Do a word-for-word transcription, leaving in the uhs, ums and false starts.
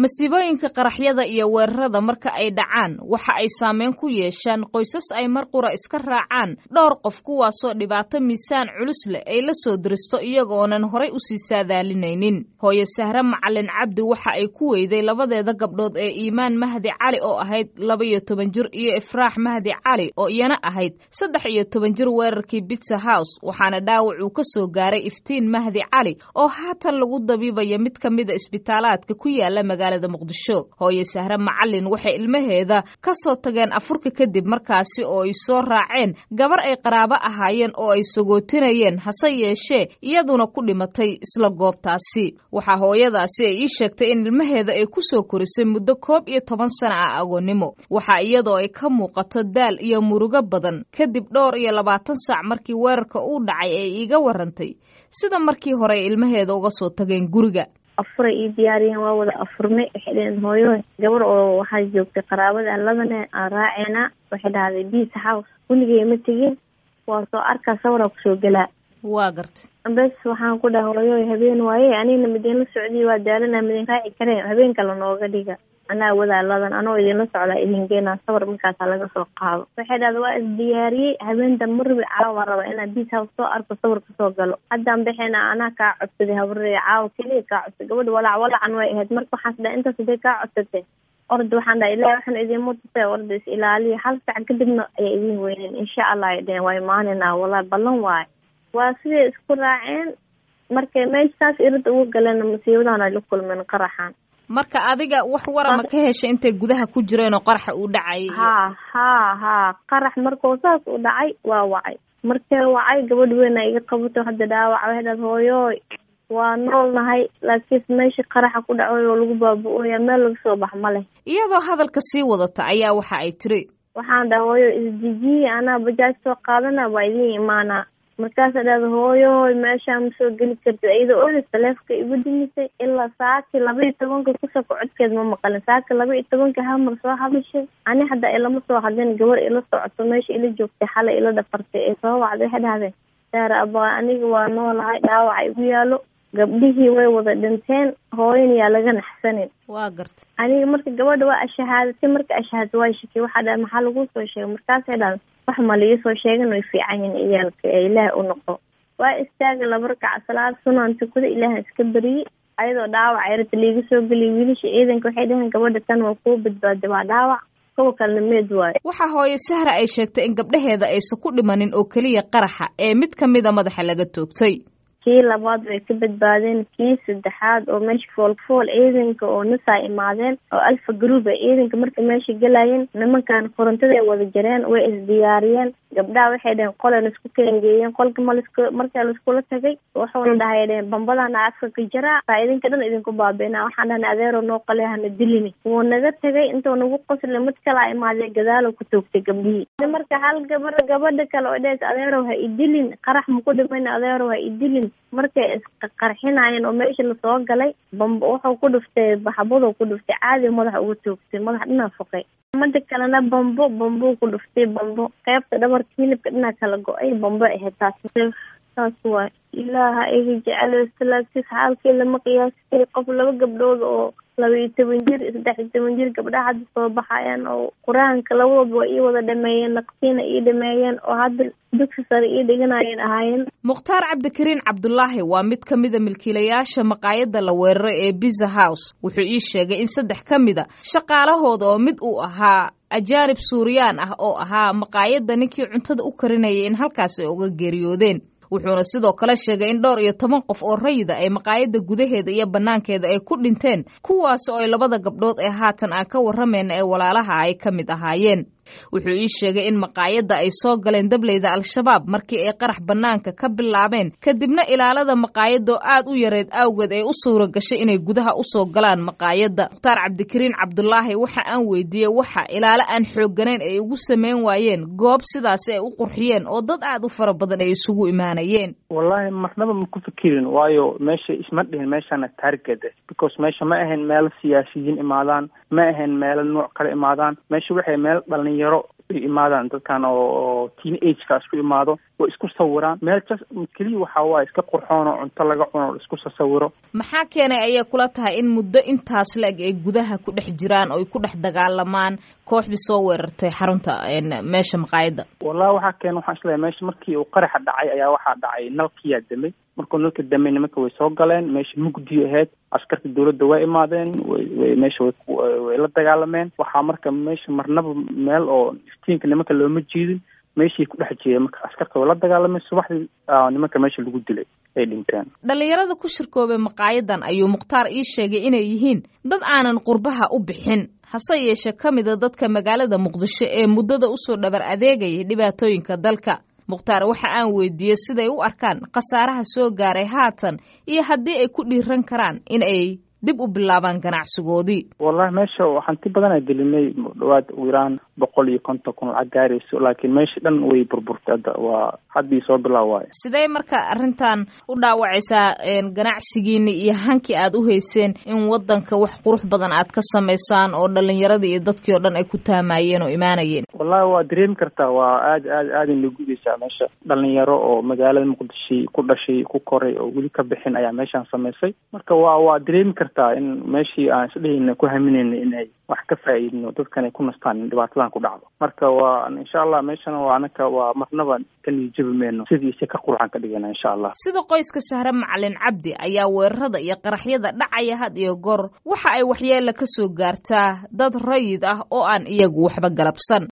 masiibooyinka qaraxyada iyo weerarada marka ay dhacaan waxa ay saameyn ku yeeshaan qoysas ay mar qura iska raacaan dhowr qof kuwaasoo dhibaato miisaan culus leh ay la soo diristo iyagoonan horay usii saadaalinaynin. hooyo Sahre Macalin Cabdi waxa ay ku weyday labadeeda gabdhood ee Iimaan Mahdi Cali oo ahayd laba iyo toban jir iyo Ifraax Mahdi Cali oo iyana ahayd saddex iyo toban jir weerarkii Pizza House, waxaana dhaawac uu ka soo gaaray Iftiin Mahdi Cali oo haatan lagu dabiibayo mid ka mid ah isbitaalaadka ku yaala magaalada Muqdisho. hooyo Sahre Macalin waxay ilmaheeda ka soo tageen afurka kadib markaasi oo ay soo raaceen gabar ay qaraabo ahaayeen oo ay sagootinayeen, hase yeeshee iyaduna ku dhimatay isla goobtaasi. waxaa hooyadaasi ay ii sheegtay in ilmaheeda ay ku soo korisay muddo koob iyo toban sano ah agoonnimo, waxaa iyadoo ay ka muuqato daal iyo murugo badan kadib dhowr iyo labaatan saac markii weerarka uu dhacay ay iiga warantay sida markii hore ay ilmaheeda uga soo tageen guriga. afura ii diyaariyeen waa wada afurnay, waxay dhaheen hooyo gabar oo waxaa joogtay qaraabada labane aan raaceena, waxay dhahday Pizza House weligay ma tegin, waa soo arkaa sawira kusoo galaa. waa gartay bes waxaan ku dhahay hooyo habeen waaye anina midin la socdiy waa daalana midin raaci kareen habeen kale nooga dhiga anaa wadaa ladan anoo idin la socdaa idin geena sawir markaas laga soo qaado. waxay dhahday waa is diyaariyay habeenta marbi caawa raba inaan Pizza House soo arko sawir ka soo galo, haddaan bixina anaa kaa codsaday habree caawa kaliya kaa codsaday gabadha walaac walaacan way ahayd. marka waxaan dhahay intaas haday kaa codsatay orda waxaan dhahay ilaahay waxaan idin mutusay orda is ilaaliya hal sac kadibna ayaa idin weyneen insha Allah ay dhaheen waa imaanina wallahi ballan waay. waa sidee isku raaceen markay meeshaas irid ugu galeen masiibadan ay la kulmeen qaraxan. marka adiga wax warama ka heshay intay gudaha ku jireen oo qaraxa uu dhacay? ha ha ha qarax markuu saas u dhacay waa wacay, markay wacay gabadh weyn ay iga qabato hadda dhaawac waxay hooyo waa noolnahay laakiin meesha qaraxa ku dhacay oo lagu baabu'oya meel laga soo bax ma leh. iyadoo hadalka sii wadata ayaa waxa ay tiri waxaan dhahay hooyo isdijiye anaa bajaaj soo qaadana waa idin imaanaa. markaas dhahday hooyo meesha ma soo geli kartid iyadoo oo taleefka igu dimisay ilaa saaki laba iyo tobanka ku soo codkeed ma maqalin. saaki laba iyo tobanka hamar soo hadashay ani hadda ilama soo hadin gabar ila socoto meesha ila joogtay xalay ila dhafartay ee soo wacday waxay dhahday Sahre abaa aniga waa noolahay dhaawac igu yaalo gabdhihii way wada dhinteen hooyana yaa laga naxsanin. waa gartay aniga marka gabadha waa ashahaadatay marka ashahaadatay waa shaki waxa dhahay maxaa lagu soo sheegay markaas ay dhahay wax ma la soo sheegan way fiican yihiin iyalka ee Ilaahay u noqo. waa istaagay laba rakac salaad sunan tukada Ilaahay iska bariyay ayadoo dhaawac ay rabtay liiga soo galay wiilasha ciidanka waxay dhahan gabadha tan waa ku badbaaday waa dhaawac kuwa kale meed waay. waxa hooyo Sahre ay sheegtay in gabdhaheeda aysan ku dhimanin oo kaliya qaraxa ee mid kamid ah madaxa laga toogtay. kii labaad way ka badbaadeen, kii saddexaad oo meesha foolfool ciidanka oo nasaa imaadeen oo alfa group ay ciidanka marka meesha galayeen nimankan korontada ay wada jareen way is diyaariyeen. gabdhaha waxay dhaheen qolan isku keengeeyeen qolka malisku marka la isku la tagay wuxuu dhahay bambadan afka ka jira idinka dhan idinku baabeena waxaan dhahnay adeero noo qaleehana dilini wuu naga tagay intuu nagu qosle mid kale ay imaadeen gadaal ku toogtay gabdhihii. marka hal gabar gabadha kale oo dhays adeero ha idilin qarax ma ku dhiman adeero ha idilin markay isqarxinayeen oo meesha la soo galay bambo wuxuu ku dhuftay baxbado ku dhuftay caadi madaxa ugu toogtay madax dhinac fuqay. mada kalena bambo bambo ku dhuftay bambo qaybta dhabarka hilibka dhinac kala go'ay bambo ay taas taas waa ilaaha iga jecel salaadkiis xaalkii lama qiyaastay qof laba gabdhood oo laba iyo toban jir saddex iyo toban jir gabdhaha hadda soo baxayaan oo quraanka labadaba waa ii wada dhameeyeen naqsiina ii dhameeyeen oo hadda dugsi sare ii dhiganayeen ahaayeen. Mukhtaar Cabdikariin Cabdullaahi waa mid ka mid ah milkiilayaasha maqaayadda la weeraray ee Pizza House. wuxuu ii sheegay in saddex ka mid ah shaqaalahooda oo mid uu ahaa ajaanib Suuriyaan ah oo ahaa maqaayadda ninkii cuntada u karinayay in halkaas ay uga geeriyoodeen. wuxuuna sidoo kale sheegay in dhowr iyo toban qof oo rayida ay maqaayadda gudaheeda iyo banaankeeda ay ku dhinteen kuwaas oo ay labada gabdhood ee haatan aan ka waramayna ee walaalaha ay ka mid ahaayeen. wuxuu ii sheegay in maqaayadda ay soo galeen dableyda al-shabaab markii ay qarax banaanka ka bilaabeen kadibna ilaalada maqaayadda aad u yareed awgeed ay u suura gashay inay gudaha u soo galaan maqaayadda. Mukhtaar Cabdikariin Cabdullaahi waxa aan weydiiyey waxa ilaalo aan xoogganayn ay ugu sameyn waayeen goob sidaas ay u qurxiyeen oo dad aad u fara badan ay isugu imaanayeen. wallahi marnaba ma ku fikirin waayo meesha isma dhihin meeshana target because meesha ma ahayn meel siyaasiyiin imaadaan ma ahayn meelo nooc kala imaadaan meesha waxay meel dhalinyaro imaadaan dadkan oo teen ageka isku imaado way isku sawiraan meel jas keliya waxaa waaye iska qurxoon oo cunto laga cuno isku sawiro. maxaa keenay ayay kula tahay in muddo intaas la-eg ay gudaha ku dhex jiraan oo ay ku dhex dagaalamaan kooxdii soo weerartay xarunta meesha maqaayadda? wallahi waxaa keenay waxaan isleeyahay meesha markii uu qaraxa dhacay ayaa waxaa dhacay nalkiyaa damay markuu nalka damay nimanka way soo galeen meesha mugdiyo ahayd askarta dawladda way imaadeen way meesha way la dagaalameen waxaa marka meesha marnaba meel oo iftiinka nimanka looma jiidin meeshii ku dhex jeeda marka askarta way la dagaalameen subaxdii nimanka meesha lagu dilay ay dhinteen. dhalinyarada ku shirkoobay maqaayadan ayuu mukhtaar ii sheegay inay yihiin dad aanan qurbaha u bixin hase yeeshee ka mida dadka magaalada muqdisho ee muddada usoo dhabar adeegayay dhibaatooyinka dalka. mukhtaar waxa aan weydiiyey siday u arkaan khasaaraha soo gaaray haatan iyo haddii ay ku dhiiran karaan in ay dib u bilaabaan ganacsigoodii. wallahi meesha hanti badanaa gelinay dhawaad iraan boqol iyo konton kun lacag gaarayso laakiin meesha dhan way burburtay hadda waa haddii soo bilaa waayo. sidee marka arrintan u dhaawacaysaa ganacsigiini iyo hankii aad u hayseen in wadanka wax qurux badan aad ka samaysaan oo dhalinyaradii iyo dadkii oo dhan ay ku taamayeen oo imaanayeen? wallahi waa dareemi kartaa waa aad aad aadin la gudaysaa meesha dhalinyaro oo magaalada muqdisho ku dhashay ku koray oo weli ka bixin ayaa meeshaan samaysay marka waa waa dareemi kartaa in meeshii aan isdhehayna ku haminayna inay wax ka faa'iidno dadkan ay ku nastaan in dhibaatadan ku dhacdo marka waa insha allah meeshana waa anaka waa marnaba ka niijabi mayno sidiisa ka qurxan ka dhigana insha allah. sida qoyska Sahre Macalin Cabdi ayaa weerarada iyo qaraxyada dhacaya had iyo goor waxa ay waxyeelo ka soo gaartaa dad rayid ah oo aan iyagu waxba galabsan.